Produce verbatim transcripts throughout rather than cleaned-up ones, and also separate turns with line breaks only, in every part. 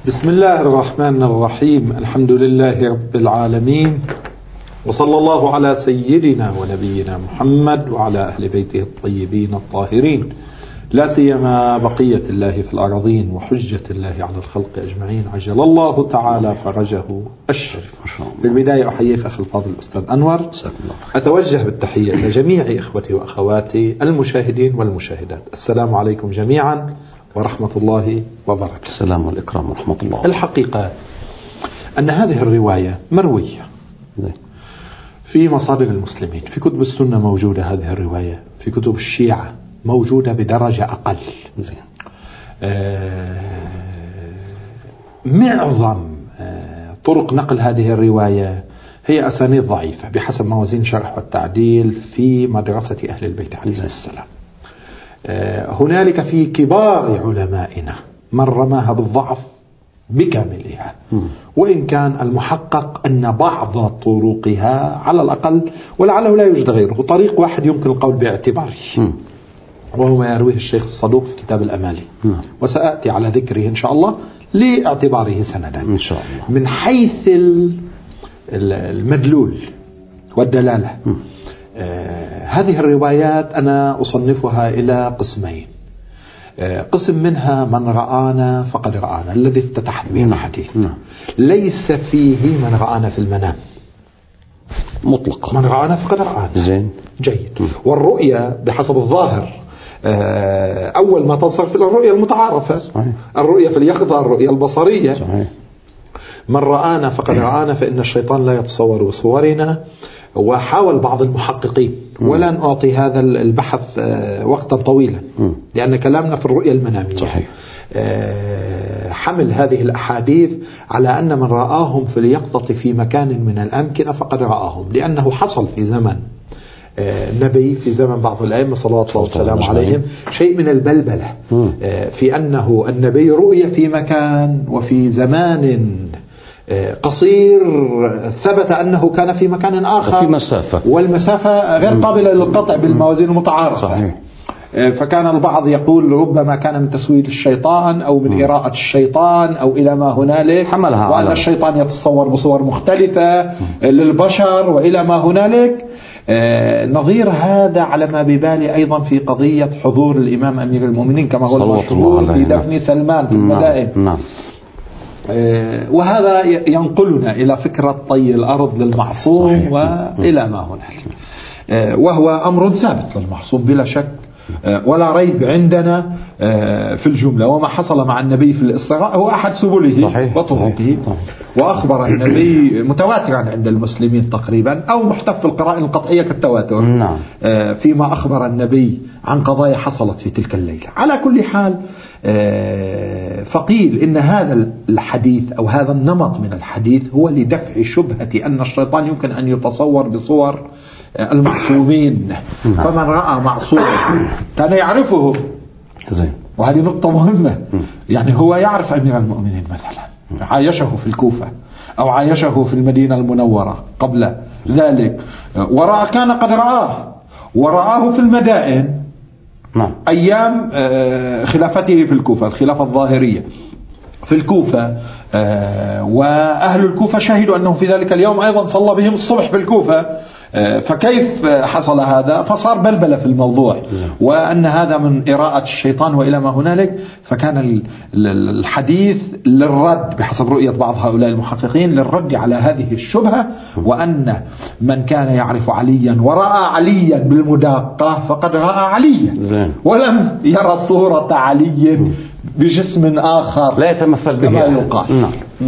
بسم الله الرحمن الرحيم. الحمد لله رب العالمين، وصلى الله على سيدنا ونبينا محمد وعلى أهل بيته الطيبين الطاهرين، لا سيما بقية الله في الأراضين وحجة الله على الخلق أجمعين، عجل الله تعالى فرجه الشريف. بالبداية أحييك أخي الفاضل الأستاذ أنور، أتوجه بالتحية إلى جميع إخوتي وأخواتي المشاهدين والمشاهدات. السلام عليكم جميعا ورحمة الله وبركاته.
السلام والإكرام ورحمة الله.
الحقيقة أن هذه الرواية مروية في مصادر المسلمين، في كتب السنة موجودة هذه الرواية، في كتب الشيعة موجودة بدرجة أقل. آه معظم آه طرق نقل هذه الرواية هي أسانيد ضعيفة بحسب موازين شرح والتعديل في مدرسة أهل البيت عليه السلام. آه هنالك في كبار علمائنا من رماها بالضعف بكاملها، وإن كان المحقق أن بعض طرقها على الأقل ولعله لا يوجد غيره طريق واحد يمكن القول باعتباره، وهو ما يرويه الشيخ الصدوق في كتاب الأمالي، وسأأتي على ذكره إن شاء الله لاعتباره سندا
إن شاء الله.
من حيث المدلول والدلالة، آه هذه الروايات أنا أصنفها إلى قسمين. آه قسم منها من رآنا فقد رآنا، الذي افتتحت به الحديث، ليس فيه من رآنا في المنام
مطلقا،
من رآنا فقد رآنا.
زين
جيد. والرؤية بحسب الظاهر أول ما تنصرف إلى الرؤية المتعارفة، صحيح. الرؤية في اليقظة، الرؤية البصرية، صحيح. من رآنا فقد رآنا، فإن الشيطان لا يتصور بصورنا. وحاول بعض المحققين، ولن أعطي هذا البحث وقتا طويلا لأن كلامنا في الرؤية المنامية، صحيح. حمل هذه الأحاديث على أن من رآهم في اليقظة في مكان من الأمكنة فقد رآهم، لأنه حصل في زمن النبي، في زمن بعض الأئمة صلوات الله وسلامه عليهم، شيء من البلبلة في أنه النبي رؤية في مكان وفي زمان قصير ثبت أنه كان في مكان آخر
في مسافة،
والمسافة غير قابلة للقطع بالموازين المتعارفة، صحيح. فكان البعض يقول ربما كان من تسويل الشيطان أو من إراءة الشيطان أو إلى ما هنالك،
حملها
وأن على الشيطان يتصور بصور مختلفة للبشر وإلى ما هنالك. آه نظير هذا على ما ببالي أيضا في قضية حضور الإمام أمير المؤمنين كما هو المشهور في دفن سلمان في المدائن.
نعم.
آه وهذا ينقلنا إلى فكرة طي الأرض للمعصوم، صحيح. وإلى ما هنالك، آه وهو أمر ثابت للمعصوم بلا شك ولا ريب عندنا في الجملة. وما حصل مع النبي في الإسراء هو أحد سبله وطرقه، وأخبر النبي متواترا عند المسلمين تقريبا، أو محتف في القرائن القطعية كالتواتر، نعم. فيما أخبر النبي عن قضايا حصلت في تلك الليلة. على كل حال، فقيل إن هذا الحديث أو هذا النمط من الحديث هو لدفع شبهة أن الشيطان يمكن أن يتصور بصور المعصومين، فمن رأى معصوم كان يعرفه، وهذه نقطة مهمة. يعني هو يعرف أمير المؤمنين مثلا، عايشه في الكوفة أو عايشه في المدينة المنورة قبل ذلك، ورأى كان قد رآه ورآه في المدائن أيام خلافته في الكوفة، الخلافة الظاهرية في الكوفة، وأهل الكوفة شهدوا أنه في ذلك اليوم أيضا صلى بهم الصبح في الكوفة. فكيف حصل هذا؟ فصار بلبلة في الموضوع، وأن هذا من إراءة الشيطان وإلى ما هنالك. فكان الحديث للرد بحسب رؤية بعض هؤلاء المحققين للرد على هذه الشبهة، وأن من كان يعرف عليا ورأى عليا بالمداقة فقد رأى عليا ولم يرى صورة علي بجسم آخر
لا يتمثل به
كما يقال.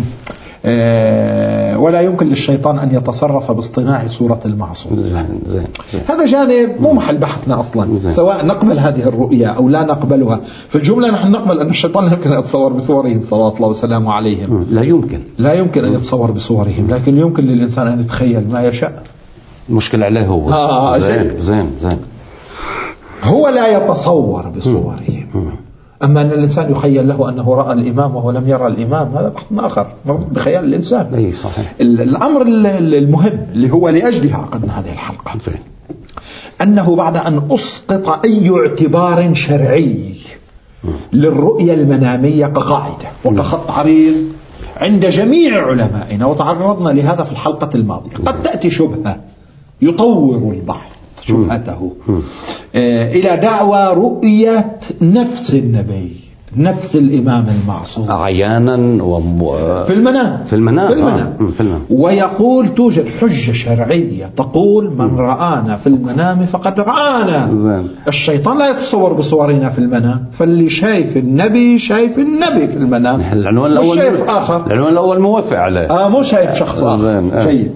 آه ولا يمكن للشيطان أن يتصرف باصطناع صورة المعصوم. هذا جانب مو محل بحثنا أصلا، سواء نقبل هذه الرؤية أو لا نقبلها. في الجملة نحن نقبل أن الشيطان لا يمكن أن يتصور بصورهم صلوات الله وسلامه عليهم،
لا يمكن
لا يمكن أن يتصور بصورهم، لكن يمكن للإنسان أن يتخيل ما يشاء.
المشكلة عليه هو.
آه
زين زين زين
هو لا يتصور بصورهم. أما أن الإنسان يخيل له أنه رأى الإمام وهو لم يرى الإمام، هذا بحث آخر بخيال الإنسان.
أي صحيح.
الأمر المهم اللي هو لأجله عقدنا هذه الحلقة، أنه بعد أن أسقط أي اعتبار شرعي للرؤية المنامية كقاعدة وكخط عريض عند جميع علمائنا، وتعرضنا لهذا في الحلقة الماضية. قد تأتي شبهة يطور البعض شبهته إلى دعوى رؤية نفس النبي، نفس الإمام المعصوم
عيانا وم...
في المنام
في المنام,
في المنام.
آه. في المنام.
ويقول توجد حجة شرعية تقول من رآنا في المنام فقد رآنا.
زين.
الشيطان لا يتصور بصورنا في المنام، فاللي شايف النبي شايف النبي في المنام،
العنوان الأول
شايف آخر.
العنوان الأول موافق عليه،
آه مو شايف شخص آخر.
آه.
جيد.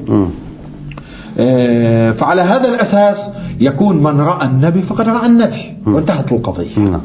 آه فعلى هذا الأساس يكون من رأى النبي فقد رأى النبي وانتهت القضية.
م.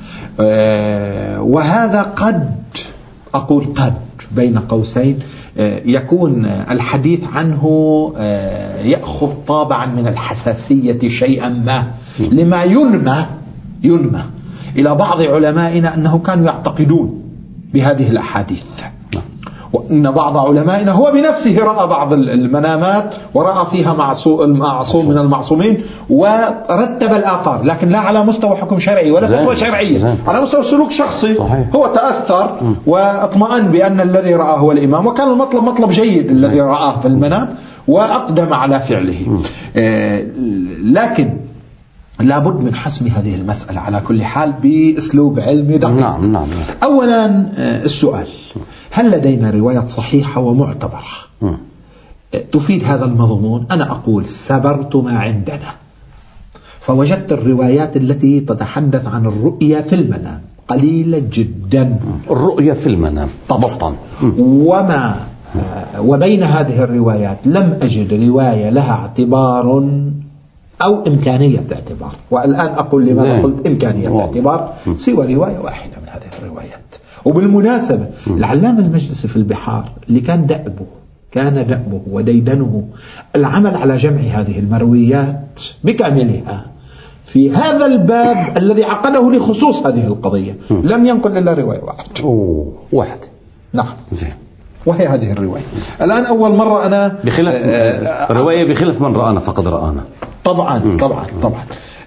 آه وهذا قد أقول قد بين قوسين آه يكون الحديث عنه آه يأخذ طابعا من الحساسية شيئا ما، لما ينمى ينمى إلى بعض علمائنا أنه كانوا يعتقدون بهذه الأحاديث، وأن بعض علمائنا هو بنفسه رأى بعض المنامات ورأى فيها معصوم من المعصومين ورتب الآثار، لكن لا على مستوى حكم شرعي ولا فتوى شرعية، على مستوى سلوك شخصي. صحيح. هو تأثر واطمأن بأن الذي رآه هو الإمام، وكان المطلب مطلب جيد الذي رآه في المنام وأقدم على فعله. آه لكن لابد من حسم هذه المسألة على كل حال بأسلوب علمي دقيق.
نعم نعم.
أولا السؤال: هل لدينا رواية صحيحة ومعتبرة م. تفيد هذا المضمون؟ أنا أقول سبرت ما عندنا، فوجدت الروايات التي تتحدث عن الرؤية في المنام قليلة جدا.
الرؤية في المنام
طبعا. وما وبين هذه الروايات لم أجد رواية لها اعتبار أو إمكانية اعتبار، والآن أقول لماذا قلت إمكانية اعتبار، سوى رواية واحدة من هذه الروايات. وبالمناسبة العلامة المجلسي في البحار اللي كان دأبه كان دأبه وديدنه العمل على جمع هذه المرويات بكاملها في هذا الباب الذي عقده لخصوص هذه القضية لم ينقل إلا رواية واحدة.
أوه واحدة.
نعم.
زين.
وهي هذه الرواية. الآن أول مرة أنا
بخلاف آه رواية بخلاف من رآنا فقد رآنا.
طبعا م. طبعا طبعا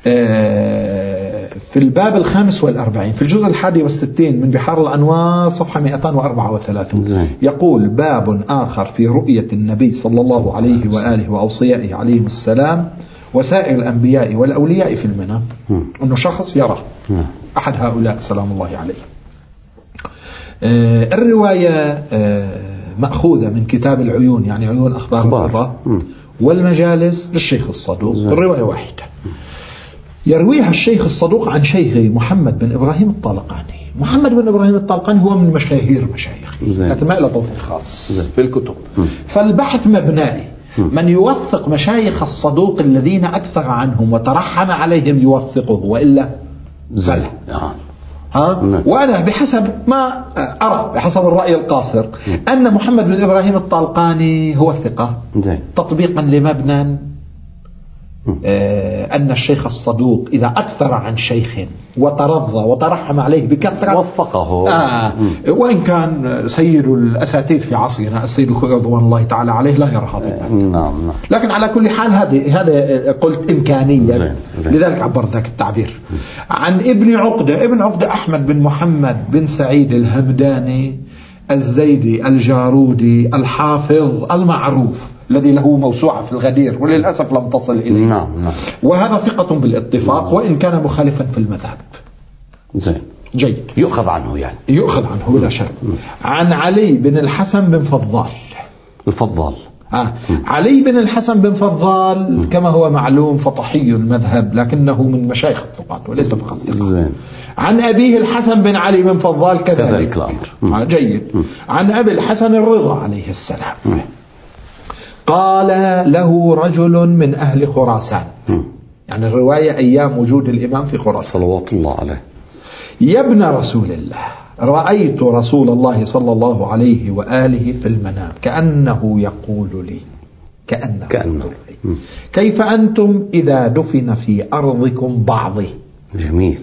آه في الباب الخامس والأربعين في الجزء الحادي والستين من بحار الأنوار صفحة مئتين وأربعة وثلاثين يقول: باب آخر في رؤية النبي صلى الله عليه وآله وأوصيائه عليهم السلام وسائر الأنبياء والأولياء في المنام، أنه شخص يرى أحد هؤلاء سلام الله عليه. آه الرواية آه مأخوذة من كتاب العيون، يعني عيون أخبار الرضا، والمجالس للشيخ الصدوق. الرواية واحدة يرويها الشيخ الصدوق عن شيخه محمد بن إبراهيم الطالقاني. محمد بن إبراهيم الطالقاني هو من مشاهير المشايخ، لكن ما له توثيق خاص في الكتب. فالبحث مبنائي من يوثق مشايخ الصدوق الذين أكثر عنهم وترحم عليهم يوثقه، وإلا فلا. ها؟ وأنا بحسب ما أرى بحسب الرأي القاصر أن محمد بن إبراهيم الطالقاني هو الثقة، تطبيقا لمبنى آه أن الشيخ الصدوق إذا أكثر عن شيخ وترضى وترحم عليه بكثرة
وفقه.
آه وإن كان سيد الأساتذة في عصرنا السيد الخوئي رضوان الله تعالى عليه لا يرى هذا.
نعم.
لكن على كل حال هذه هذا قلت إمكانية، زين. زين. لذلك عبر ذاك التعبير. عن ابن عقدة ابن عقدة أحمد بن محمد بن سعيد الهمداني الزيدي الجارودي الحافظ المعروف الذي له موسوعة في الغدير وللأسف لم تصل إليه.
نعم نعم.
وهذا ثقة بالاتفاق وإن كان مخالفا في المذهب.
زين.
جيد.
يؤخذ عنه يعني.
يؤخذ عنه بلا شك. عن علي بن الحسن بن فضال.
الفضال.
آه. علي بن الحسن بن فضال كما هو معلوم فطحي المذهب، لكنه من مشايخ الثقات وليس فقط ثقة. عن أبيه الحسن بن علي بن فضال كذلك,
كذلك الأمر.
آه جيد. عن أبي الحسن الرضا عليه السلام م. قال له رجل من أهل خراسان، م. يعني الرواية أيام وجود الإمام في خراسان
صلوات الله عليه: يا
ابن رسول الله، رأيت رسول الله صلى الله عليه وآله في المنام كأنه يقول لي كأنه, كأنه. يقول لي كيف أنتم إذا دفن في أرضكم بعضي.
جميل.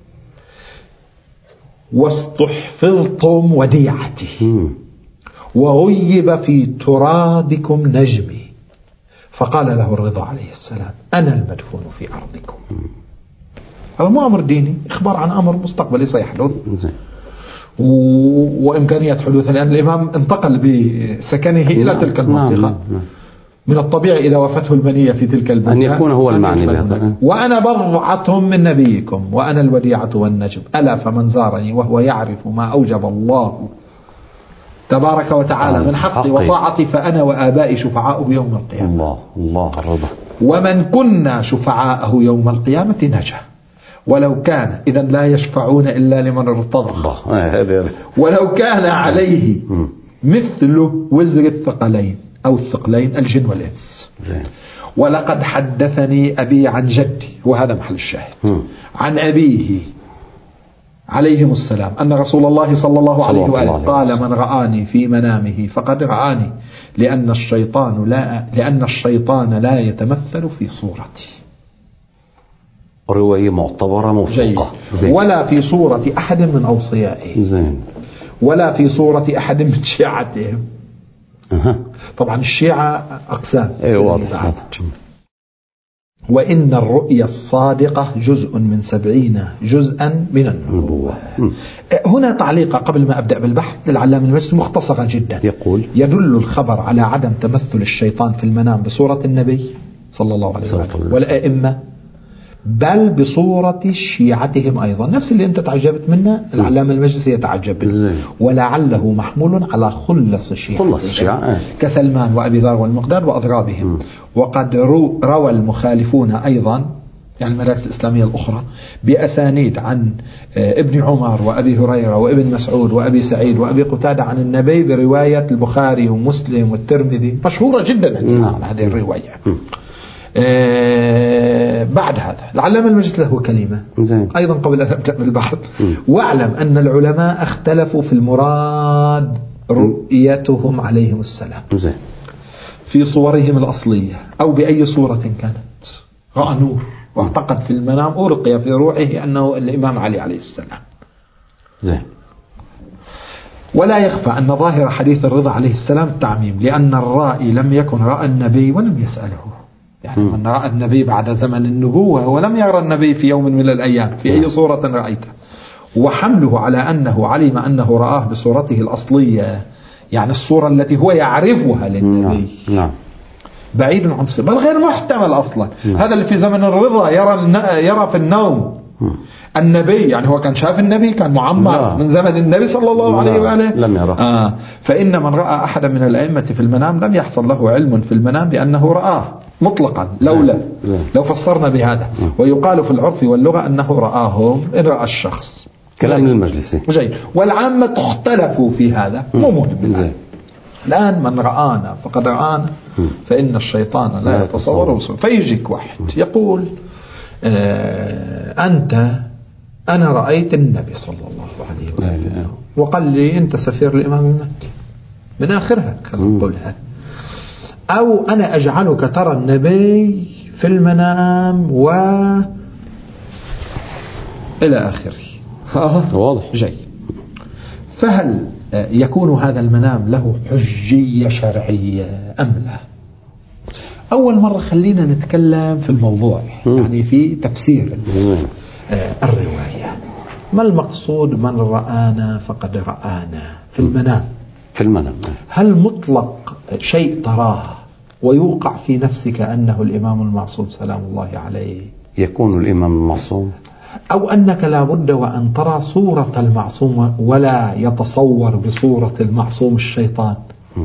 واستحفظتم وديعتي م. وغيب في ترابكم نجمي. فقال له الرضا عليه السلام: أنا المدفون في أرضكم. هذا مو أمر ديني، إخبار عن أمر مستقبلي سيحدث و... وإمكانية حدوثه، لأن الإمام انتقل بسكنه إلى تلك المنطقة. من الطبيعي إذا وفته المنية في تلك البلدان
أن يكون هو المعني بهذا.
وأنا بضعة من نبيكم وأنا الوديعة والنجم، ألا فمن زارني وهو يعرف ما أوجب الله تبارك وتعالى من حقي وطاعتي فأنا وآبائي شفعاؤه يوم القيامة.
الله الله الرضا.
ومن كنا شفعاءه يوم القيامة نجا، ولو كان إذا لا يشفعون إلا لمن ارتضى، ولو كان عليه مثل وزر الثقلين أو الثقلين الجن والإنس. ولقد حدثني أبي عن جدي، وهذا محل الشاهد، عن أبيه عليهم السلام أن رسول الله صلى الله عليه وآله قال من رآني في منامه فقد رآني، لأن الشيطان لا لأن الشيطان لا يتمثل في صورتي.
رواية معتبرة موثوقة.
ولا في صورة أحد من أوصيائه زين. ولا في صورة أحد من شيعتهم. أه. طبعا الشيعة أقسام.
أي واضح.
وإن الرؤيا الصادقة جزء من سبعين جزءا من النبوة. هنا تعليق قبل ما أبدأ بالبحث للعلامة المجلسي مختصرة جدا،
يقول
يدل الخبر على عدم تمثل الشيطان في المنام بصورة النبي صلى الله عليه وسلم والأئمة، بل بصورة شيعتهم أيضا، نفس اللي أنت تعجبت منه العلامة المجلسي يتعجب منه، ولعله محمول على خلص الشيعة كسلمان وأبي ذر والمقداد وأضرابهم. وقد روى المخالفون أيضا يعني المدارس الإسلامية الأخرى بأسانيد عن ابن عمر وأبي هريرة وابن مسعود وأبي سعيد وأبي قتادة عن النبي برواية البخاري ومسلم والترمذي، مشهورة جدا هذه الرواية. آه بعد هذا العلامة المجلسي له كلمة زين. أيضا قبل أن أبدأ بالبحث، واعلم أن العلماء اختلفوا في المراد رؤيتهم عليهم السلام زين. في صورهم الأصلية أو بأي صورة كانت. رأى نور واعتقد في المنام أرقي في روحه أنه الإمام علي عليه السلام
زين.
ولا يخفى أن ظاهر حديث الرضا عليه السلام التعميم، لأن الرائي لم يكن رأى النبي ولم يسأله، يعني من رأى النبي بعد زمن النبوة ولم يرى النبي في يوم من الأيام في أي صورة رأيته، وحمله على أنه علم أنه رآه بصورته الأصلية، يعني الصورة التي هو يعرفها للنبي
نعم.
بعيد عن صفة، بل غير محتمل أصلا. نعم. هذا اللي في زمن الرضا يرى يرى في النوم النبي، يعني هو كان شاف النبي، كان معمر لا. من زمن النبي صلى الله عليه وآله
لم يرى.
آه. فإن من رأى أحد من الأئمة في المنام لم يحصل له علم في المنام بأنه رآه مطلقا، لولا لو فسرنا بهذا. ويقال في العرف واللغة أنه رآهم إن رأى الشخص.
كلام للمجلسي
جيد. والعامة اختلفوا في هذا، مو مهم الآن. الآن من رآنا فقد رآنا، فإن الشيطان لا يتصور. فيجيك واحد يقول آه أنت أنا رأيت النبي صلى الله عليه وسلم وقال لي أنت سفير الإمام المهدي من آخرها خلينا نقولها، أو أنا أجعلك ترى النبي في المنام و إلى آخره.
واضح
جيد. فهل يكون هذا المنام له حجية شرعية أم لا؟ أول مرة خلينا نتكلم في الموضوع، يعني في تفسير الرواية. ما المقصود من رآنا فقد رآنا في المنام؟
في المنام
هل مطلق شيء تراه ويوقع في نفسك أنه الإمام المعصوم سلام الله عليه
يكون الإمام المعصوم،
أو أنك لا بد وأن ترى صورة المعصوم ولا يتصور بصورة المعصوم الشيطان؟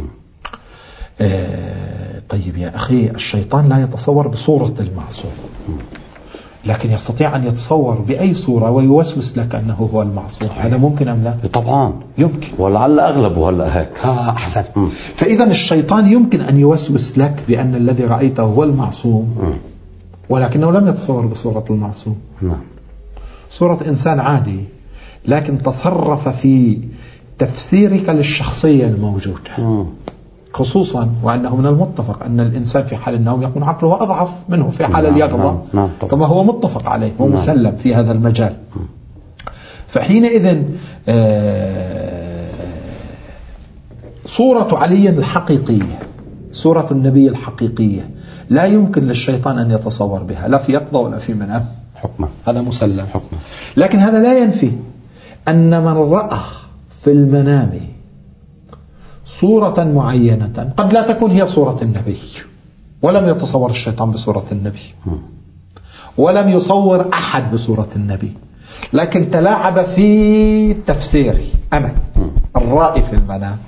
آه طيب يا أخي، الشيطان لا يتصور بصورة المعصوم، لكن يستطيع أن يتصور بأي صورة ويوسوس لك أنه هو المعصوم. هذا ممكن أم لا؟
طبعا
يمكن،
ولعل أغلبه هلا هيك.
ها أحسن. م. فإذا الشيطان يمكن أن يوسوس لك بأن الذي رأيته هو المعصوم، م. ولكنه لم يتصور بصورة المعصوم.
نعم.
صورة إنسان عادي، لكن تصرف في تفسيرك للشخصية الموجودة. م. خصوصا وأنه من المتفق أن الإنسان في حال النوم يكون عقله أضعف منه في حال اليقظة،
نعم.
كما هو متفق عليه ومسلم في هذا المجال. فحينئذ صورة علي الحقيقية، صورة النبي الحقيقية لا يمكن للشيطان أن يتصور بها، لا في يقظة ولا في منام.
حكمة.
هذا مسلم
حكمة.
لكن هذا لا ينفي أن من رأى في المنام صورة معينة قد لا تكون هي صورة النبي، ولم يتصور الشيطان بصورة النبي ولم يصور أحد بصورة النبي، لكن تلاعب في تفسيري أنا الرائي في المنام،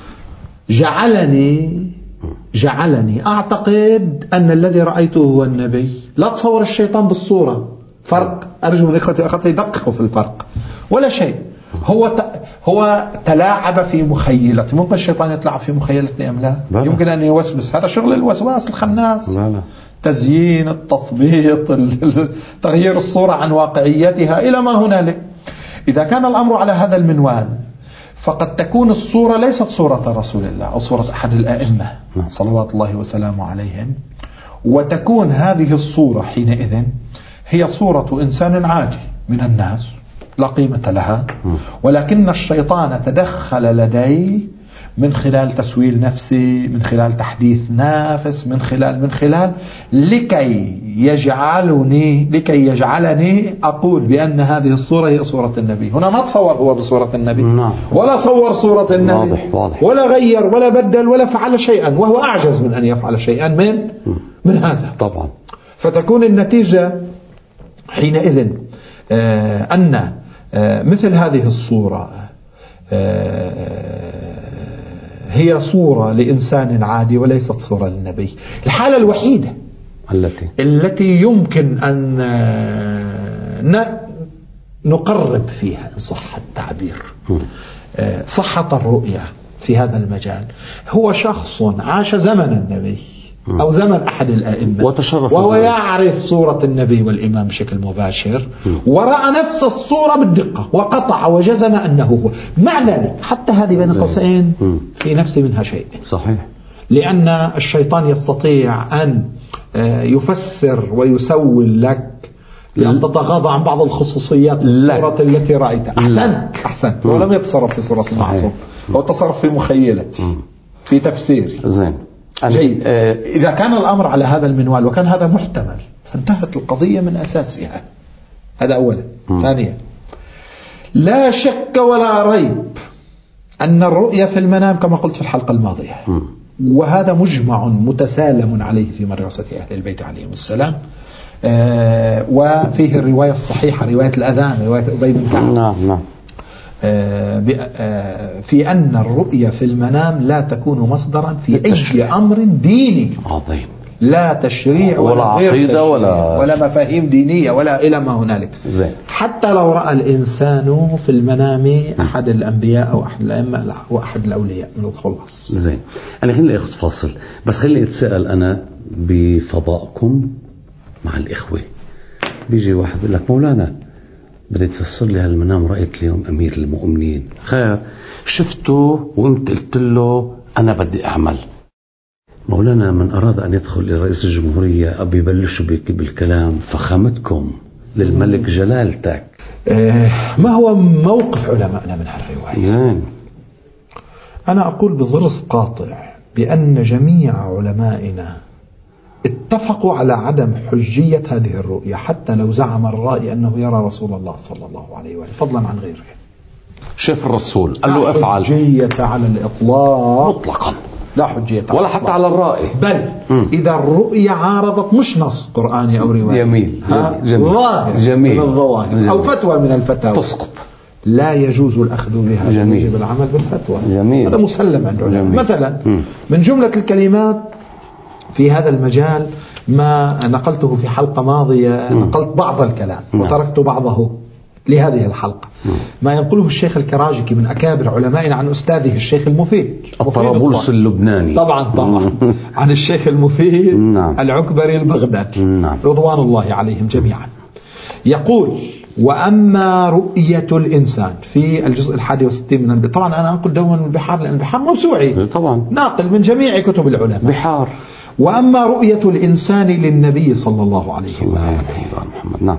جعلني جعلني أعتقد أن الذي رأيته هو النبي. لا تصور الشيطان بالصورة، فرق. أرجو من إخوتي أخوتي يدققوا في الفرق، ولا شيء. هو ت... هو تلاعب في مخيلته. ممكن الشيطان يتلاعب في مخيلتي أم لا؟ بلا. يمكن أن يوسوس. هذا شغل الوسواس الخناس. بلا. تزيين، التثبيط، تغيير الصورة عن واقعيتها إلى ما هنالك. إذا كان الأمر على هذا المنوال فقد تكون الصورة ليست صورة رسول الله أو صورة أحد الآئمة صلوات الله وسلامه عليهم، وتكون هذه الصورة حينئذ هي صورة إنسان عادي من الناس لا قيمة لها، ولكن الشيطان تدخل لديه من خلال تسويل نفسي، من خلال تحديث نافس، من خلال من خلال لكي يجعلني لكي يجعلني أقول بأن هذه الصورة هي صورة النبي. هنا ما تصور هو بصورة النبي ولا صور صورة النبي، واضح واضح. ولا غير ولا بدل ولا فعل شيئا، وهو أعجز من أن يفعل شيئا من من هذا طبعا. فتكون النتيجة حينئذ آه أن آه مثل هذه الصورة آه هي صورة لإنسان عادي وليست صورة للنبي. الحالة الوحيدة التي التي يمكن أن نقرب فيها إن صح التعبير صحة الرؤية في هذا المجال هو شخص عاش زمن النبي أو زمن أحد الآئمة وهو يعرف صورة النبي والإمام بشكل مباشر ورأى نفس الصورة بالدقة وقطع وجزم أنه هو. مع ذلك حتى هذه بين قوسين في نفس منها شيء صحيح، لأن الشيطان يستطيع أن يفسر ويسول لك لأن تتغاضى عن بعض الخصوصيات الصورة التي رأيتها. أحسنت أحسنت ولم يتصرف في صورة المعصوم، هو تصرف في مخيلتي في تفسيري. زين جيد. إذا كان الأمر على هذا المنوال وكان هذا محتمل فانتهت القضية من أساسها. هذا أولا. ثانيا لا شك ولا ريب أن الرؤية في المنام كما قلت في الحلقة الماضية م. وهذا مجمع متسالم عليه في مدرسة أهل البيت عليهم السلام. آه وفيه الرواية الصحيحة رواية الأذان رواية أبي بن كعب نعم نعم في أن الرؤية في المنام لا تكون مصدرا في أي أمر ديني عظيم، لا تشريع ولا, ولا عقيدة ولا, ولا مفاهيم دينية ولا إلى ما هنالك. زين. حتى لو رأى الإنسان في المنام أحد الأنبياء أو أحد الأئمة أو أحد الأولياء من الخلاص. زين.
أنا خليني أخذ فاصل بس خليني أتساءل أنا بفضائكم مع الإخوة. بيجي واحد بيقول لك مولانا بدي تفسر لي هالمنام، رأيت اليوم أمير المؤمنين خير شفته وقمت قلت له أنا بدي أعمل. مولانا من أراد أن يدخل إلى رئيس الجمهورية أبي يبلشوا بالكلام فخامتكم للملك جلالتك.
إيه ما هو موقف علمائنا من هالرواية؟ زين. أنا أقول بضرس قاطع بأن جميع علمائنا اتفقوا على عدم حجية هذه الرؤية حتى لو زعم الرأي أنه يرى رسول الله صلى الله عليه وآله فضلا عن غيره.
شاف الرسول قال له افعل.
لا حجية على الإطلاق
مطلقا،
لا حجية
ولا حتى على الرأي،
بل م. إذا الرؤية عارضت مش نص قرآني أو رواية
جميل
جميل ظاهر جميل. من الظواهر جميل. أو فتوى من الفتاوى
تسقط،
لا يجوز الأخذ بها، يجب العمل بالفتوى.
جميل.
هذا مسلم عند العلماء. مثلا م. من جملة الكلمات في هذا المجال ما نقلته في حلقة ماضية م. نقلت بعض الكلام م. وتركت بعضه لهذه الحلقة. م. ما ينقله الشيخ الكراجكي من أكابر علمائنا عن أستاذه الشيخ المفيد
الطرابلس اللبناني
طبعا طبعا عن الشيخ المفيد نعم. العكبري البغدادي نعم. رضوان الله عليهم جميعا. يقول وأما رؤية الإنسان في الجزء الحادي والستين من البحار. طبعا أنا أنقل دوما من البحار لأن البحار موسوعي
طبعا
ناقل من جميع كتب العلماء
بحار.
وأما رؤية الإنسان للنبي صلى الله عليه وسلم
نعم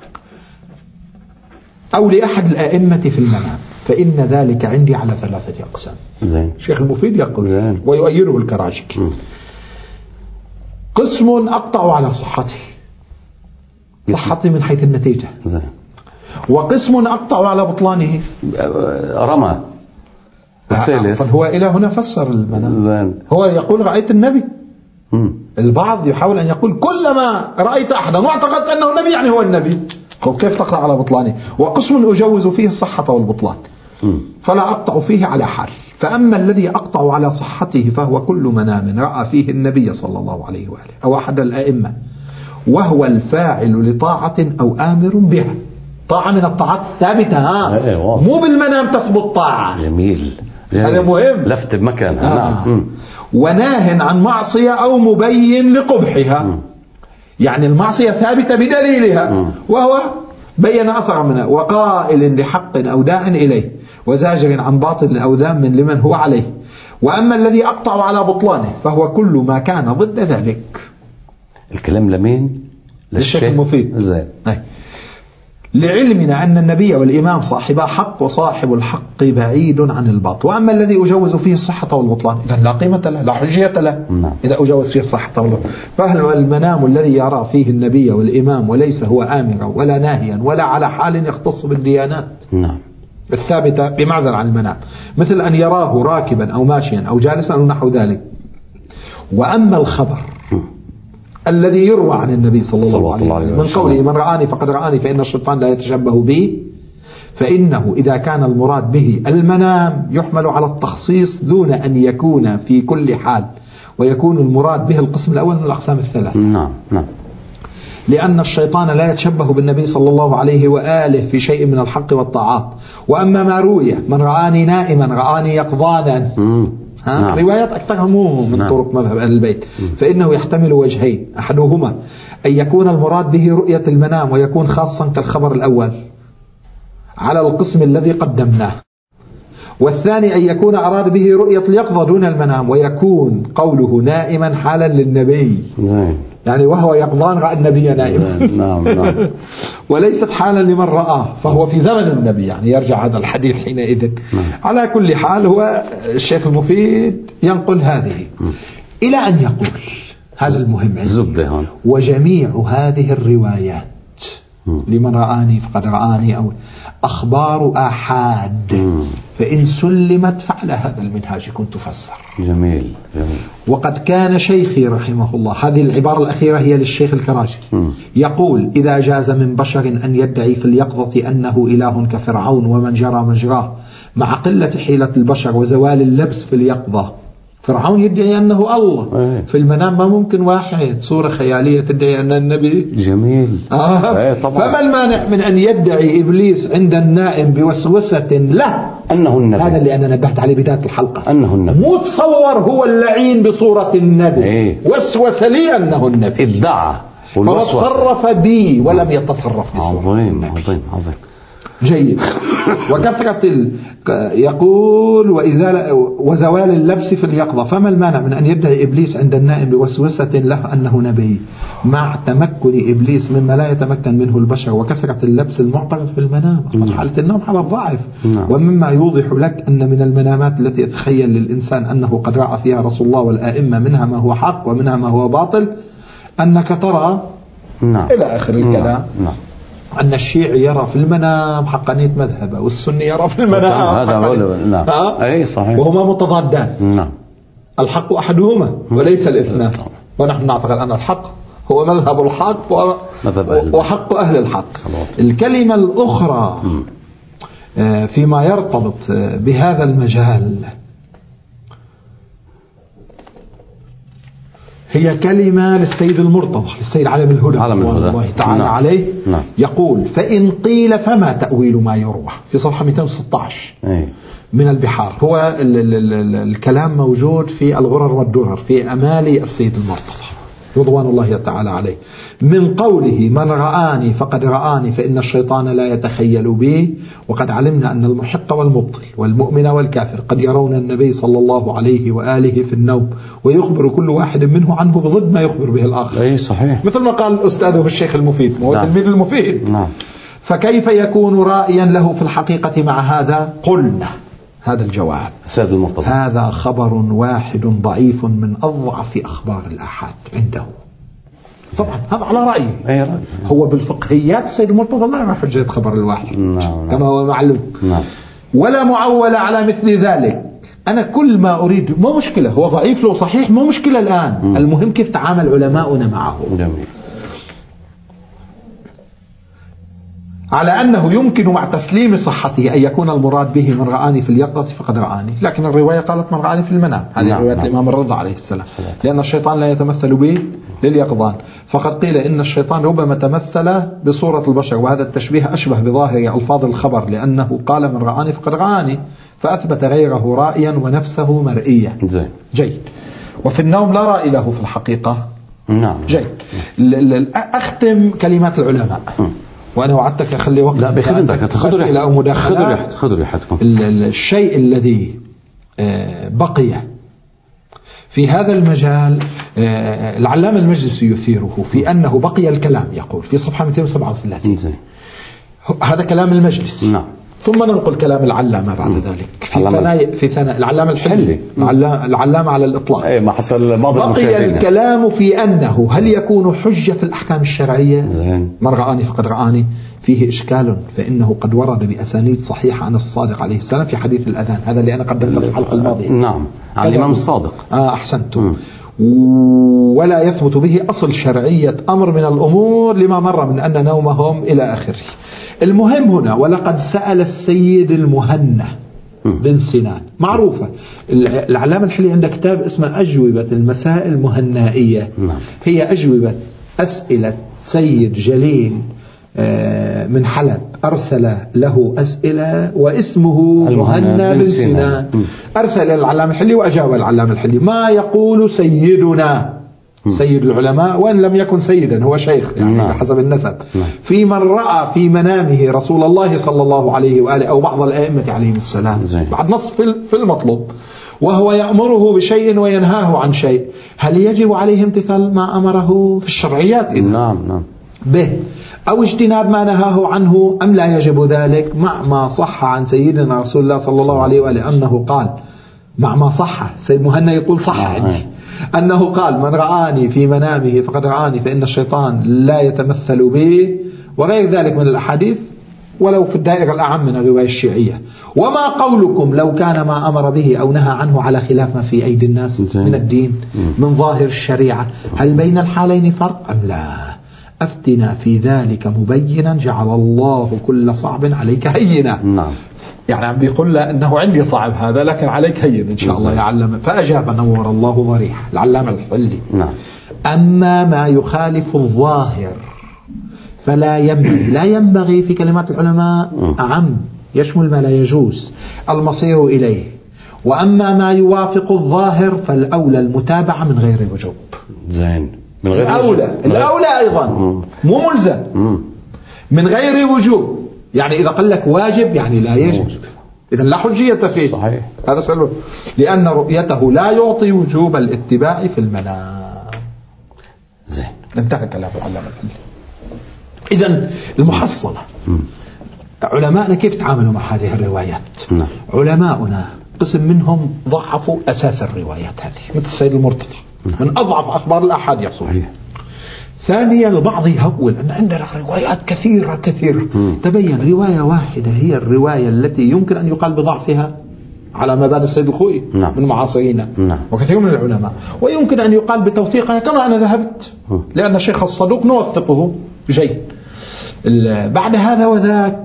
أو لأحد الآئمة في المنام فإن ذلك عندي على ثلاثة أقسام.
زين.
الشيخ المفيد يقول زين. ويؤيده الكراجكي. قسم أقطع على صحته صحتي من حيث النتيجة.
زين.
وقسم أقطع على بطلانه،
رمى. الثالث
هو إلى هنا فسر المنام.
زين.
هو يقول رأيت النبي.
مم.
البعض يحاول أن يقول كلما رأيت أحدا واعتقدت أنه نبي يعني هو النبي. كيف تقطع على بطلانه؟ وقسم أجوز فيه الصحة والبطلان، مم. فلا أقطع فيه على حال. فأما الذي أقطع على صحته فهو كل منام رأى فيه النبي صلى الله عليه وآله أو أحد الأئمة، وهو الفاعل لطاعة أو آمر بها. طاعة من الطاعات ثابتة، ها؟ مو بالمنام تثبت طاعة.
جميل.
هذا مهم.
لفت بمكانها.
آه.
نعم.
وناه عن معصية أو مبين لقبحها. مم. يعني المعصية ثابتة بدليلها، مم. وهو بين أثر منها. وقائل لحق أو داع إليه، وزاجر عن باطل أو ذام لمن هو عليه. وأما الذي أقطع على بطلانه فهو كل ما كان ضد ذلك.
الكلام لمين؟
للشيخ المفيد.
زين.
لعلمنا أن النبي والإمام صاحبا حق، وصاحب الحق بعيد عن الباطل. وأما الذي أجوز فيه الصحة والبطلان إذن لا قيمة له، لا حجية له. نعم. إذا أجوز فيه الصحة والبطلان، فهل المنام الذي يرى فيه النبي والإمام وليس هو آمرا ولا ناهيا ولا على حال يختص بالديانات، نعم، الثابتة بمعزل عن المنام، مثل أن يراه راكبا أو ماشيا أو جالسا أو نحو ذلك. وأما الخبر الذي يروى عن النبي صلى الله عليه وسلم من قوله من رآني فقد رآني فإن الشيطان لا يتشبه بي، فإنه إذا كان المراد به المنام يحمل على التخصيص دون أن يكون في كل حال، ويكون المراد به القسم الأول من الأقسام الثلاث.
نعم نعم.
لأن الشيطان لا يتشبه بالنبي صلى الله عليه وآله في شيء من الحق والطاعات. وأما ما روي من رآني نائما رآني يقظانا، ها؟ نعم. روايات أكثرها مو من نعم. طرق مذهب أهل البيت، فإنه يحتمل وجهين، أحدهما أن يكون المراد به رؤية المنام ويكون خاصا كالخبر الأول على القسم الذي قدمناه، والثاني أن يكون أراد به رؤية اليقظة دون المنام ويكون قوله نائما حالا للنبي، نعم. يعني وهو يقظان رأى النبي نائما، نعم نعم. وليست حالا لمن رآه فهو في زمن النبي، يعني يرجع هذا الحديث حينئذ. نعم. على كل حال هو الشيخ المفيد ينقل هذه م. إلى أن يقول هذا المهم
الزبدة،
وجميع هذه الروايات م. لمن رآني فقد رآني أو أخبار آحاد، م. فإن سلمت فعلى هذا المنهاج كنت تفسر.
جميل جميل.
وقد كان شيخي رحمه الله، هذه العبارة الأخيرة هي للشيخ الكراجي، م. يقول إذا جاز من بشر أن يدعي في اليقظة أنه إله كفرعون ومن جرى مجراه مع قلة حيلة البشر وزوال اللبس في اليقظة. فرعون يدعي أنه الله، أيه. في المنام ما ممكن واحد صورة خيالية تدعي أن النبي.
جميل.
آه. أيه فما المانع من أن يدعي إبليس عند النائم بوسوسة له
أنه النبي؟ هذا
اللي أنا نبهت عليه بداية الحلقة،
أنه النبي.
مو تصور هو اللعين بصورة النبي،
أيه.
وسوس لي أنه النبي،
ادعى
وتصرف بي ولم يتصرف بصورة
عظيم
النبي.
عظيم عظيم.
جيد. وكثرة ال... يقول وإزالة وزوال اللبس في اليقظة، فما المانع من أن يدعي إبليس عند النائم بوسوسة له أنه نبي مع تمكن إبليس مما لا يتمكن منه البشر وكثرة اللبس المعترض في المنام. حالة النوم حالة ضعف. ومما يوضح لك أن من المنامات التي يتخيل للإنسان أنه قد رأى فيها رسول الله والآئمة منها ما هو حق ومنها ما هو باطل أنك ترى نعم. إلى آخر الكلام نعم. أن الشيعي يرى في المنام حقانية مذهبه والسني يرى في المنام
هذا هو نعم. أي صحيح.
وهما متضادان. نعم. الحق أحدهما وليس الاثنان. ونحن نعتقد أن الحق هو مذهب الحق وحق أهل الحق. صلوات. الكلمة الأخرى م. فيما يرتبط بهذا المجال هي كلمة للسيد المرتضى، للسيد علم الهدى الله تعالى نعم. عليه نعم. يقول فإن قيل فما تأويل ما يروى في صفحة مئتين وستة عشر أي. من البحار. هو ال ال ال الكلام موجود في الغرر والدرر في أمالي السيد المرتضى رضوان الله تعالى عليه، من قوله من رآني فقد رآني فإن الشيطان لا يتخيل بي. وقد علمنا أن المحق والمبطل والمؤمن والكافر قد يرون النبي صلى الله عليه وآله في النوم ويخبر كل واحد منه عنه بضد ما يخبر به الآخر.
أي صحيح.
مثل ما قال أستاذه الشيخ المفيد هو
نعم.
تلميذ المفيد نعم. فكيف يكون رائيا له في الحقيقة مع هذا؟ قلنا هذا الجواب
سيد المرتضى
هذا خبر واحد ضعيف من أضعف أخبار الآحاد عنده. طبعا هذا على رأيه.
أي رأي.
هو بالفقهيات السيد المرتضى لا يرى حجة خبر الواحد.
نعم.
كما هو معلوم.
نعم.
ولا معول على مثل ذلك. أنا كل ما أريد مو مشكلة، هو ضعيف لو صحيح مو مشكلة الآن. م. المهم كيف تعامل علماؤنا معه.
جميل.
على أنه يمكن مع تسليم صحته أن يكون المراد به من رآني في اليقظة فقد رآني، لكن الرواية قالت من رآني في المنام. هذه
نعم.
رواية
نعم.
الإمام الرضا عليه السلام. لأن الشيطان لا يتمثل به لليقظان، فقد قيل إن الشيطان ربما تمثل بصورة البشر، وهذا التشبيه أشبه بظاهر ألفاظ الخبر، لأنه قال من رآني فقد رآني، فأثبت غيره رائيا ونفسه مرئية.
زين.
جيد. وفي النوم لا رأي له في الحقيقة.
نعم.
جيد. أختم كلمات العلماء. م. وأنا وعدتك أخلي وقت.
لا بخدمتك خذوا
إلى أو مداخلات.
خذوا راحتكم.
الشيء الذي بقي في هذا المجال العلامة المجلسي يثيره في أنه بقي الكلام، يقول في صفحة مئتين وسبعة وثلاثين. هذا كلام المجلس.
نعم.
ثم ننقل كلام العلامة بعد ذلك في ثناء في ثناء العلامة الحلي، العلامة على الإطلاق.
أي ما حتى بعض
بقي الكلام في أنه هل يكون حجة في الأحكام الشرعية؟ من رآني فقد رآني فيه إشكال، فإنه قد ورد بأسانيد صحيحة عن الصادق عليه السلام في حديث الأذان، هذا اللي أنا قدمته في الحلقة الماضية.
نعم. عن الإمام الصادق.
آه أحسنت. ولا يثبت به أصل شرعية أمر من الأمور لما مر من أن نومهم إلى آخره. المهم هنا ولقد سأل السيد المهنا بن سنان، معروفة العلامة الحلي عنده كتاب اسمه أجوبة المسائل المهنائية. هي أجوبة أسئلة سيد جليل من حلب أرسل له أسئلة واسمه المهنا بن سنان، أرسل إلى العلامة الحلي وأجاب العلامة الحلي ما يقول سيدنا سيد العلماء، وإن لم يكن سيدا هو شيخ يعني نعم. حسب النسب. نعم. في من رأى في منامه رسول الله صلى الله عليه وآله أو بعض الأئمة عليهم السلام زي. بعد نص في المطلوب، وهو يأمره بشيء وينهاه عن شيء، هل يجب عليه امتثال ما أمره في الشرعيات إذن؟
نعم نعم.
به أو اجتناب ما نهاه عنه أم لا يجب ذلك، مع ما صح عن سيدنا رسول الله صلى الله عليه وآله أنه قال، مع ما صح سيد مهنا يقول صح عندي أنه قال من رآني في منامه فقد رآني فإن الشيطان لا يتمثل به، وغير ذلك من الأحاديث ولو في الدائرة الأعم من الرواية الشيعية. وما قولكم لو كان ما أمر به أو نهى عنه على خلاف ما في أيدي الناس من الدين من ظاهر الشريعة، هل بين الحالين فرق أم لا؟ أفتنا في ذلك مبينا جعل الله كل صعب عليك هينا.
نعم.
يعني عم بيقول له أنه عندي صعب هذا لكن عليك هين إن شاء الله يا علامة. فأجاب نور الله ضريح العلامة الحلي.
نعم.
أما ما يخالف الظاهر فلا ينبغي، لا ينبغي في كلمات العلماء أعم يشمل ما لا يجوز المصير إليه، وأما ما يوافق الظاهر فالأولى المتابعة من غير وجوب.
زين. من غير
الأولى الأولى أيضا مو ملزم من غير وجوب، يعني إذا قال لك واجب يعني لا يجب، إذا لا حجية فيه. صحيح. هذا سألوه لأن رؤيته لا يعطي وجوب الاتباع في المنام.
زين.
انتهى كلام العلامة الحلي. إذن المحصلة م. علماءنا كيف تعاملوا مع هذه الروايات؟ نعم. علماؤنا قسم منهم ضعفوا أساس الروايات هذه مثل السيد المرتضى من أضعف أخبار الأحاد يقول. صحيح. ثانيا البعض يهول أن عندنا روايات كثيرة كثيرة. م. تبين رواية واحدة هي الرواية التي يمكن أن يقال بضعفها على مبادئ السيد الخوئي. نعم. من معاصرينا. نعم. وكثير من العلماء، ويمكن أن يقال بتوثيقها كما أنا ذهبت م. لأن الشيخ الصدوق نوثقه جيد. بعد هذا وذاك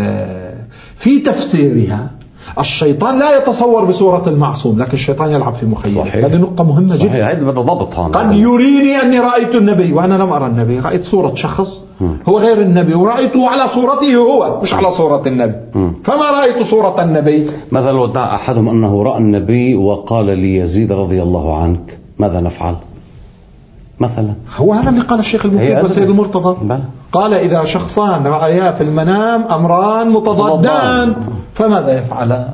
في تفسيرها الشيطان لا يتصور بصورة المعصوم لكن الشيطان يلعب في مخيلته. هذه نقطة مهمة جدا.
صحيح. هذا ضبطها.
قد يريني أني رأيت النبي وأنا لم أرى النبي، رأيت صورة شخص هو غير النبي ورأيته على صورته هو مش على صورة النبي، فما رأيت صورة النبي.
ماذا لو ادعى أحدهم أنه رأى النبي وقال ليزيد رضي الله عنك ماذا نفعل مثلا؟
هو هذا اللي قال الشيخ المفيد والسيد المرتضى. بل. قال إذا شخصان رأيا في المنام أمران متضادان فماذا يفعلان؟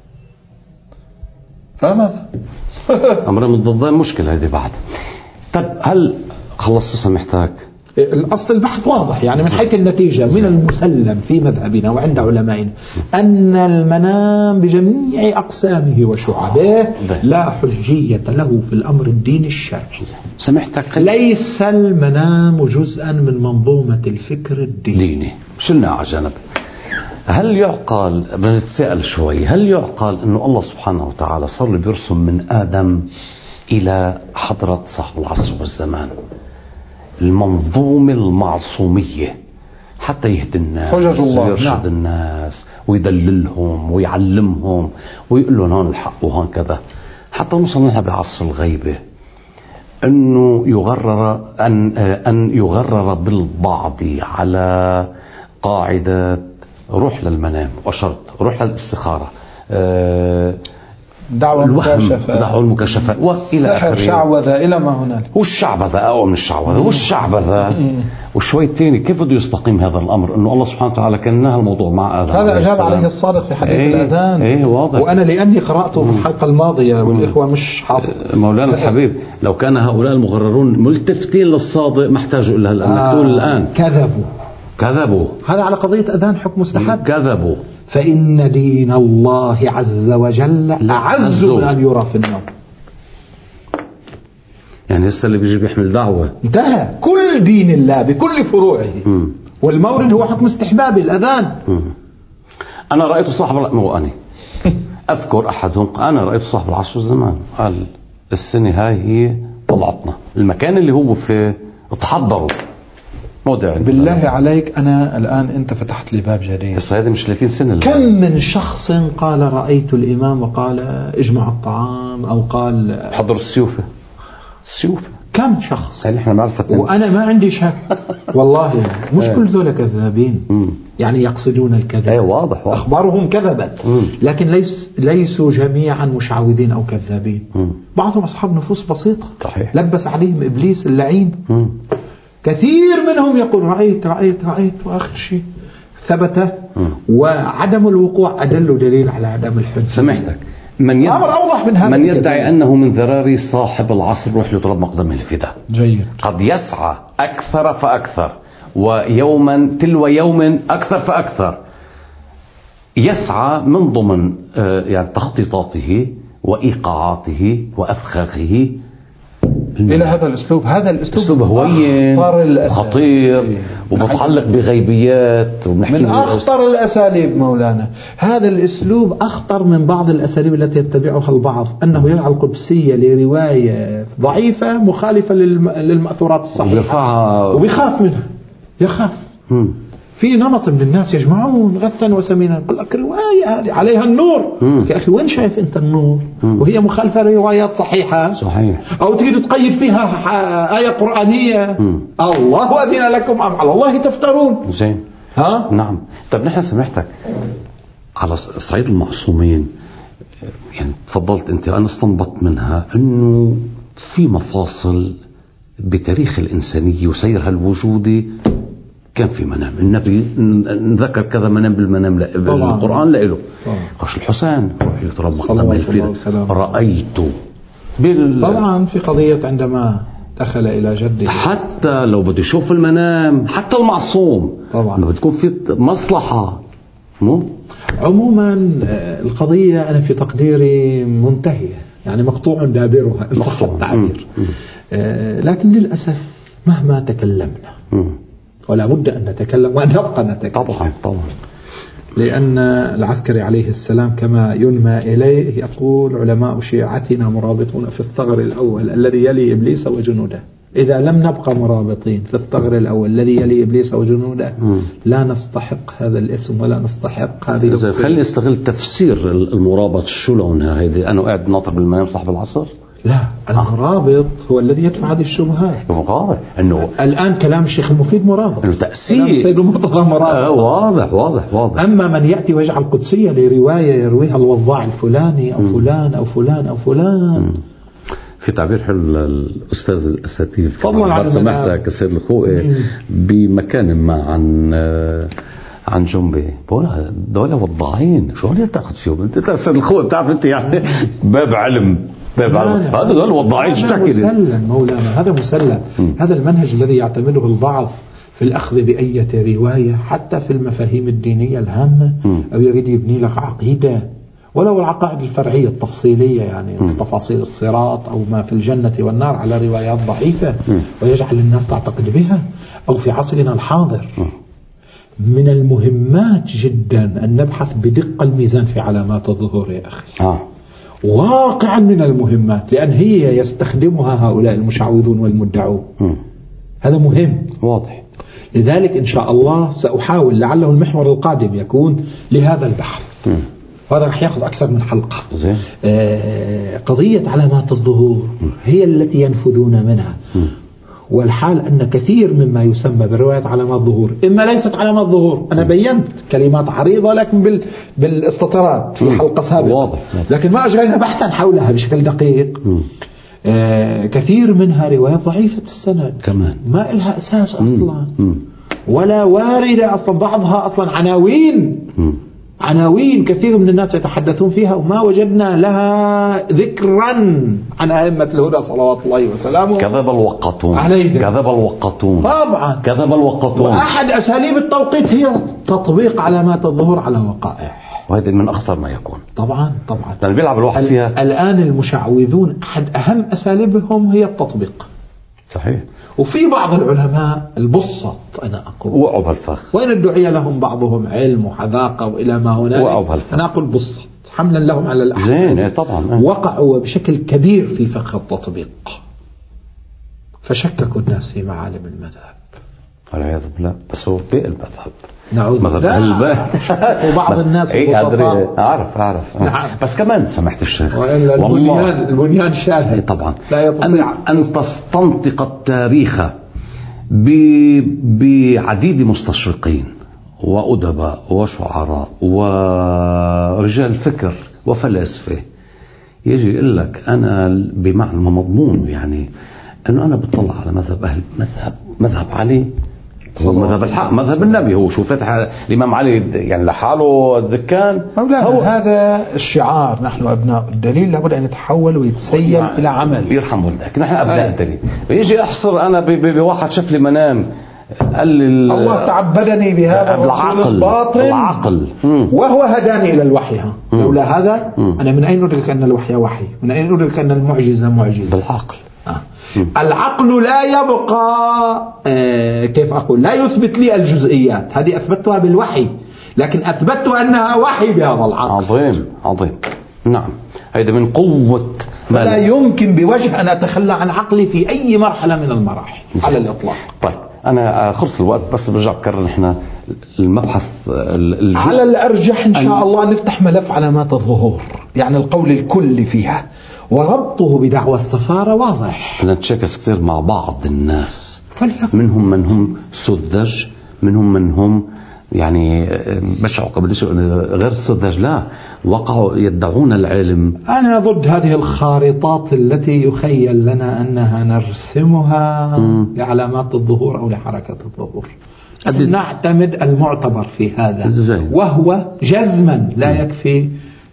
فماذا؟
أمران متضادان مشكلة هذه بعد. طب هل خلصت سمحتك
الأصل البحث واضح يعني من حيث النتيجة. من المسلم في مذهبنا وعند علمائنا أن المنام بجميع أقسامه وشعبه لا حجية له في الأمر الديني الشرعي.
سمحتك،
ليس المنام جزءا من منظومة الفكر الديني.
شلنا على جنب. هل يعقل، بنتسأل شوي، هل يعقل أنه الله سبحانه وتعالى صار له بيرسم من آدم إلى حضرة صاحب العصر والزمان المنظومة المعصومية حتى يهدي الناس ويرشد نعم. الناس ويدللهم ويعلمهم ويقول لهم هون الحق وهون كذا، حتى نوصل نحن بعصر الغيبة أنه يغرر أن أن يغرر بالبعض على قاعدة روح للمنام وشرط روح للاستخارة، أه
دعوة المكاشفة
دعوة المكاشفة وإلى
آخره، شعوذة إلى ما هنالك.
والشعبذة أو من الشعوذة والشعبذة وشوي تاني. كيف بده يستقيم هذا الأمر؟ إنه الله سبحانه وتعالى كان نهى الموضوع مع آدم.
هذا أجاب عليه الصادق في حديث
ايه
الأذان.
ايه واضح.
وأنا لأني قرأته في الحلقة الماضية والإخوة مش حاضر.
مولانا الحبيب، لو كان هؤلاء المغررون ملتفتين للصادق ما احتاجوا إلا هلا انك تقول الآن
كذبوا
كذبوا.
هذا على قضية أذان حكم مستحب.
كذبوا.
فإن دين الله عز وجل أعز من أن يرى في النوم.
يعني هسه اللي بيجي بيحمل دعوة
انتهى كل دين الله بكل فروعه. م. والمورد هو حكم استحبابي الأذان. م.
أنا رأيت صاحب مو أنا أذكر أحدهم، أنا رأيت صاحب العصر والزمان قال السنة هاي هي طلعتنا المكان اللي هو فيه تحضروا موضع.
بالله عليك أنا الآن أنت فتحت لي باب جديد.
الصيادة مش ثلاثين سنة.
كم من شخص قال رأيت الإمام وقال اجمع الطعام أو قال
حضر السيوفة السيوفة.
كم شخص
يعني احنا معرفة
وأنا ما عندي شك والله مش كل ذولا كذابين يعني يقصدون الكذب.
ايه واضح, واضح.
أخبارهم كذبت لكن ليس ليسوا جميعا مشعوذين أو كذابين. مم. بعضهم أصحاب نفوس بسيطة
صحيح.
لبس عليهم إبليس اللعين. مم. كثير منهم يقول رأيت رأيت رأيت وآخر شيء ثبت. مم. وعدم الوقوع أدل دليل على عدم الحجة.
سمحتك، من يدعي,
أوضح من, هذا
من يدعي أنه من ذراري صاحب العصر روح يضرب مقدمه الفداء.
جيد.
قد يسعى أكثر فأكثر ويوما تلو يوم أكثر فأكثر، يسعى من ضمن يعني تخطيطاته وإيقاعاته وأفخاخه
إلى هذا الأسلوب. هذا الأسلوب
هوين خطير ومتعلق بغيبيات
من أخطر الأساليب مولانا. هذا الأسلوب أخطر من بعض الأساليب التي يتبعها البعض، أنه يجعل القدسية لرواية ضعيفة مخالفة للمأثورات الصحيحة وبيخاف منها، يخاف. م. في نمط من الناس يجمعون غثا وسمينا يقول لك رواية هذه عليها النور. مم. يا أخي وين شايف أنت النور؟ مم. وهي مخالفة روايات صحيحة.
صحيح.
أو تجي تقيد فيها آية قرآنية. مم. الله أذن لكم أم على الله تفترون.
زين.
ها؟
نعم. طب نحن سمحتك على صعيد المعصومين، يعني تفضلت أنت أنا استنبطت منها أنه في مفاصل بتاريخ الإنسانية وسيرها الوجودي كان في منام. النبي نذكر كذا منام بالمنام لا بالقرآن لا له. قش الحسين يضرب مقدم الفيل رأيت
بال... طبعا في قضية عندما دخل إلى جده
حتى لو بده يشوف المنام حتى المعصوم طبعا بتكون في مصلحة. مو
عموما القضية أنا في تقديري منتهية يعني مقطوع دابرها إن صح التعبير. لكن للأسف مهما تكلمنا م. ولا بد أن نتكلم وأن نبقى نتكلم.
طبعا طبعا.
لأن العسكري عليه السلام كما ينمى إليه يقول علماء شيعتنا مرابطون في الثغر الأول الذي يلي إبليس وجنوده. إذا لم نبقى مرابطين في الثغر الأول الذي يلي إبليس وجنوده م. لا نستحق هذا الاسم ولا نستحق هذه الصفة.
خليني استغل تفسير المرابط شو لونها هيدي. أنا قاعد ناطر بالمنام صاحب العصر.
لا المرابط هو الذي يدفع هذه الشبهات.
واضح انه
الان كلام الشيخ المفيد مرابط
انه تاثير
سيد المرتضى مرابط.
آه واضح واضح واضح.
اما من ياتي ويجعل القدسيه لروايه يرويها الوضاع الفلاني او م. فلان او فلان او فلان م.
في تعبير حلو الاستاذ الاساتذه
فضلا عن
سمحتك السيد الخوئي بمكان ما عن عن جنبي بقول دول وضاعين شو اللي تاخذ فيهم انت السيد الخوئي بتعرف انت يعني باب علم هذا قال والضعيف
هذا مسلم مولانا، هذا مسلم. هذا المنهج الذي يعتمده البعض في الأخذ بأية رواية حتى في المفاهيم الدينية الهامة، أو يريد يبني لك عقيدة ولو العقائد الفرعية التفصيلية، يعني م. تفاصيل الصراط أو ما في الجنة والنار على روايات ضعيفة م. ويجعل الناس تعتقد بها. أو في عصرنا الحاضر م. من المهمات جدا أن نبحث بدقة الميزان في علامات الظهور يا أخي. آه. واقعا من المهمات، لأن هي يستخدمها هؤلاء المشعوذون والمدعون. م. هذا مهم واضح. لذلك إن شاء الله سأحاول، لعله المحور القادم يكون لهذا البحث. م. وهذا رح يأخذ أكثر من حلقة. زين. آه قضية علامات الظهور هي التي ينفذون منها. م. والحال أن كثير مما يسمى برواية علامات ظهور إما ليست علامات ظهور. أنا بينت كلمات عريضة لكن بال... بالاستطراد في حلقة سابقة، واضح. لكن ما أجرينا بحثا حولها بشكل دقيق. آه كثير منها روايات ضعيفة السند كمان، ما لها أساس أصلا م. ولا واردة أصلا، بعضها أصلا عناوين م. عناوين كثير من الناس يتحدثون فيها وما وجدنا لها ذكرا عن أئمة الهدى صلوات الله وسلامه.
كذب الوقطون عليه، كذب الوقطون طبعا، كذب الوقطون.
وأحد أساليب التوقيت هي تطبيق علامات الظهور على وقائع،
وهذا من أخطر ما يكون.
طبعا طبعا
لأن بيلعب الواحد فيها.
الآن المشعوذون أحد أهم أساليبهم هي التطبيق.
صحيح.
وفي بعض العلماء البسط أنا أقول
وقعوا بهالفخ،
وإن ادعي لهم بعضهم علم وحذاقة وإلى ما هنالك، أنا أقول بسط حملا لهم على الأحكام.
زين طبعا.
وقعوا بشكل كبير في فخ التطبيق، فشككوا الناس في معالم المذهب
والعياذ بالله. بس هو في المذهب
نعوذ بالله. وبعض الناس
ايه اعرف اعرف نعم. بس كمان سمحت الشيخ
والله البنيان شاهد
طبعا
لا يستطيع
أن, أن تستنطق التاريخ بعديد مستشرقين وأدباء وشعراء ورجال فكر وفلاسفة، يجي يقول لك أنا بمعنى مضمون يعني أنه أنا بطلع على مذهب أهل مذهب مذهب علي، هو مذهب الحق، مذهب النبي. هو شو فتح الإمام علي يعني لحاله الذكان.
هو هذا الشعار، نحن أبناء الدليل لابد أن يتحول ويتسيل يعني إلى عمل.
يرحم والدك، نحن أبناء الدليل. ويجي أحصر أنا بواحد شاف لي منام قال لي
الله تعبدني بهذا الرسول الباطن
العقل
وهو هداني إلى الوحي. لولا هذا مم. أنا من أين أدرك أن الوحي وحي؟ من أين أدرك أن المعجزة معجزة؟
بالعقل.
آه. العقل لا يبقى آه كيف أقول، لا يثبت لي الجزئيات، هذه أثبتها بالوحي، لكن أثبت أنها وحي بهذا العقل.
عظيم عظيم. نعم، هذا من قوة.
فلا يمكن بوجه أن أتخلى عن عقلي في أي مرحلة من المراحل على الإطلاق.
طيب أنا خلص الوقت، بس برجع بكرر نحن المبحث الجزء.
على الأرجح إن شاء الله نفتح ملف علامات الظهور، يعني القول الكلي فيها وربطه بدعوى السفارة واضح.
نتشاكس كثير مع بعض الناس، منهم من هم سذج، منهم من هم يعني بشعوا قبل غير السذج، لا وقعوا يدعون العلم.
أنا ضد هذه الخارطات التي يخيل لنا أنها نرسمها م. لعلامات الظهور أو لحركة الظهور. نعتمد المعتبر في هذا زي. وهو جزما لا م. يكفي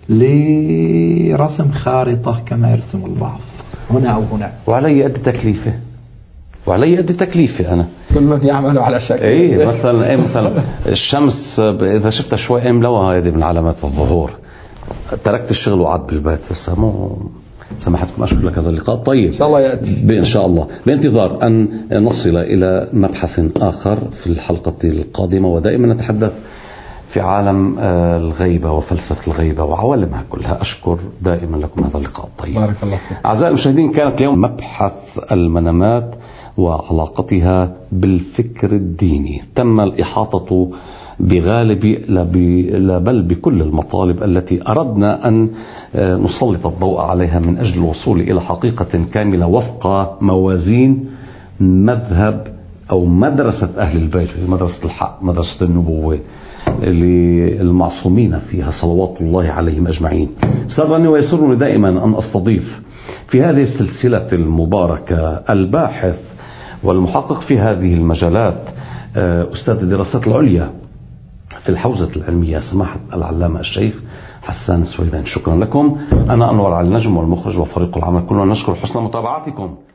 لرسم خارطة كما يرسم البعض هنا أو هنا.
وعلي قد تكليفه وعلي قد تكليفي أنا،
كل يعمل على شكل.
إيه مثلا إيه مثلا الشمس إذا شفتها شوي ملوى، هذه من علامات الظهور. تركت الشغل وقعدت بالبيت، بس مو سمحتكم أشكر لك هذا اللقاء. طيب
إن شاء الله يأتي
إن شاء الله، بانتظار أن نصل إلى مبحث آخر في الحلقة القادمة. ودائما نتحدث في عالم الغيبة وفلسفة الغيبة وعوالمها كلها. أشكر دائما لكم هذا اللقاء الطيب.
بارك الله فيك.
أعزائي المشاهدين، كانت اليوم مبحث المنامات وعلاقتها بالفكر الديني. تم الإحاطة بغالب لا بل بكل المطالب التي أردنا أن نسلط الضوء عليها من أجل الوصول إلى حقيقة كاملة وفق موازين مذهب أو مدرسة أهل البيت، مدرسة الحق، مدرسة النبوة للمعصومين فيها صلوات الله عليهم أجمعين. سرني ويسرني دائما أن أستضيف في هذه السلسلة المباركة الباحث والمحقق في هذه المجالات أستاذ الدراسات العليا في الحوزة العلمية سماحة العلامة الشيخ حسان السويداني. شكرا لكم. أنا أنور علي النجم والمخرج وفريق العمل كلنا نشكر حسن متابعتكم.